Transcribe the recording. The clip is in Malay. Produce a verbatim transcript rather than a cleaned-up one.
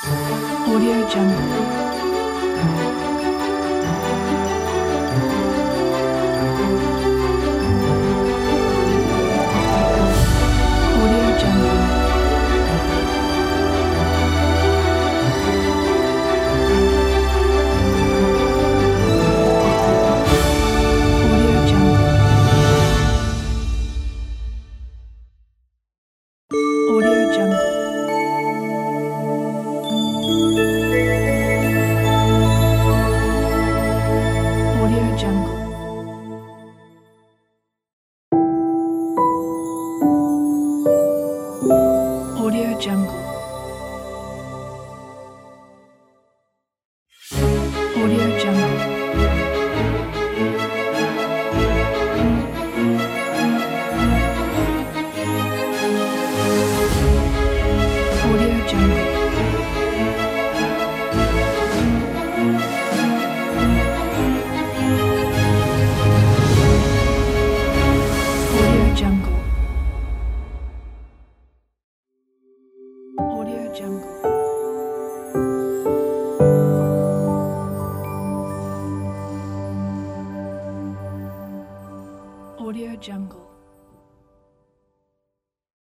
Audio Jungle. Audio Jungle. Audio Jungle. Audio Jungle. Audio Jungle. Audio Jungle. Audio Jungle. Audio Jungle. Audio Jungle. Audio Jungle. Audio Jungle.